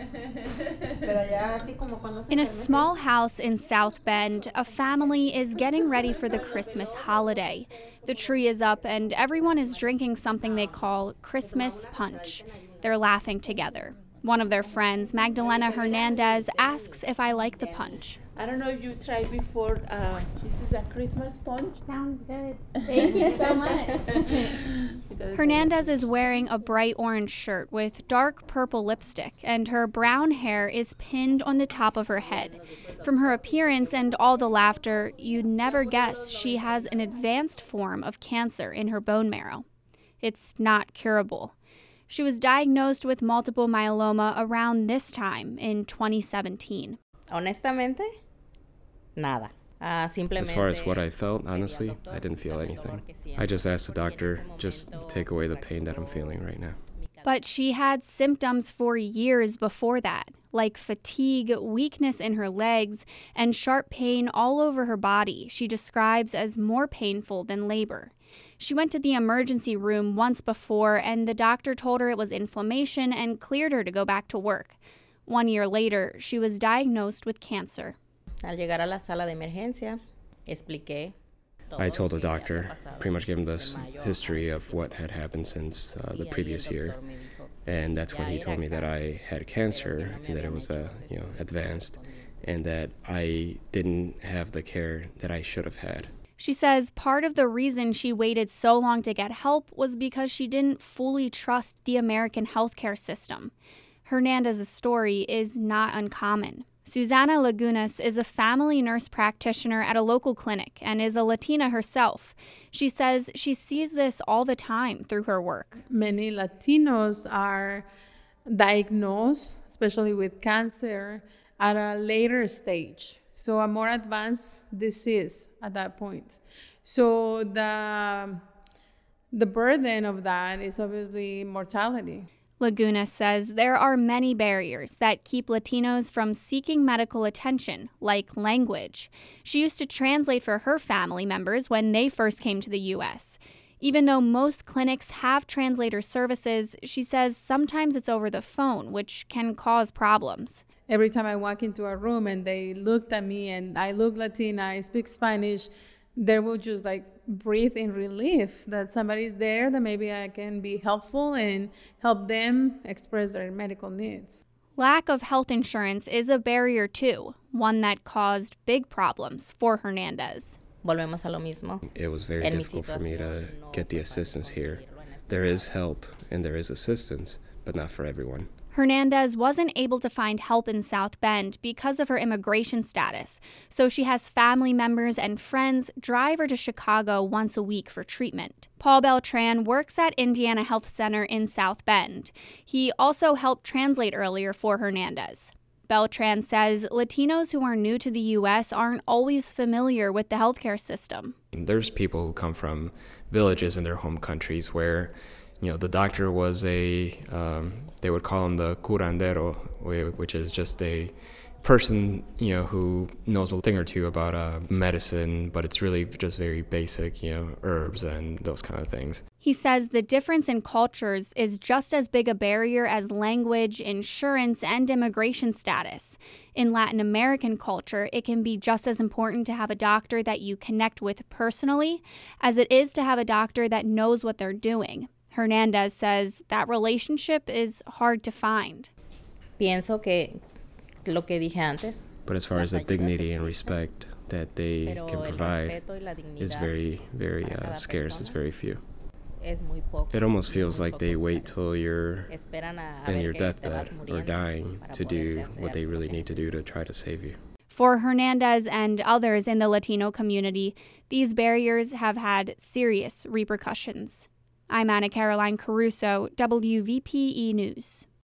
In a small house in South Bend, a family is getting ready for the Christmas holiday. The tree is up and everyone is drinking something they call Christmas punch. They're laughing together. One of their friends, Magdalena Hernandez, asks if I like the punch. I don't know if you tried before. This is a Christmas punch. Sounds good. Thank you so much. Hernandez is wearing a bright orange shirt with dark purple lipstick, and her brown hair is pinned on the top of her head. From her appearance and all the laughter, you'd never guess she has an advanced form of cancer in her bone marrow. It's not curable. She was diagnosed with multiple myeloma around this time in 2017. Honestamente, nada. As far as what I felt, honestly, I didn't feel anything. I just asked the doctor, just take away the pain that I'm feeling right now. But she had symptoms for years before that, like fatigue, weakness in her legs, and sharp pain all over her body she describes as more painful than labor. She went to the emergency room once before, and the doctor told her it was inflammation and cleared her to go back to work. 1 year later, she was diagnosed with cancer. Al llegar a la sala de emergencia, expliqué. I told the doctor, pretty much gave him this history of what had happened since the previous year, and that's when he told me that I had cancer and that it was advanced, and that I didn't have the care that I should have had. She says part of the reason she waited so long to get help was because she didn't fully trust the American healthcare system. Hernandez's story is not uncommon. Susana Lagunas is a family nurse practitioner at a local clinic and is a Latina herself. She says she sees this all the time through her work. Many Latinos are diagnosed, especially with cancer, at a later stage. So a more advanced disease at that point. So the burden of that is obviously mortality. Laguna says there are many barriers that keep Latinos from seeking medical attention, like language. She used to translate for her family members when they first came to the U.S. Even though most clinics have translator services, she says sometimes it's over the phone, which can cause problems. Every time I walk into a room and they looked at me and I look Latina, I speak Spanish, they will just breathe in relief that somebody's there, that maybe I can be helpful and help them express their medical needs. Lack of health insurance is a barrier too, one that caused big problems for Hernandez. Volvemos a lo mismo. It was very difficult for me to get the assistance here. There is help and there is assistance, but not for everyone. Hernandez wasn't able to find help in South Bend because of her immigration status, so she has family members and friends drive her to Chicago once a week for treatment. Paul Beltran works at Indiana Health Center in South Bend. He also helped translate earlier for Hernandez. Beltran says Latinos who are new to the U.S. aren't always familiar with the healthcare system. There's people who come from villages in their home countries where the doctor was they would call him the curandero, which is just a person, who knows a thing or two about medicine, but it's really just very basic, herbs and those kind of things. He says the difference in cultures is just as big a barrier as language, insurance, and immigration status. In Latin American culture, it can be just as important to have a doctor that you connect with personally as it is to have a doctor that knows what they're doing. Hernandez says that relationship is hard to find. Pienso que lo que dije antes. But as far as the dignity and respect that they can provide is very, very scarce. It's very few. It almost feels like they wait till you're in your deathbed or dying to do what they really need to do to try to save you. For Hernandez and others in the Latino community, these barriers have had serious repercussions. I'm Ana Caroline Caruso, WVPE News.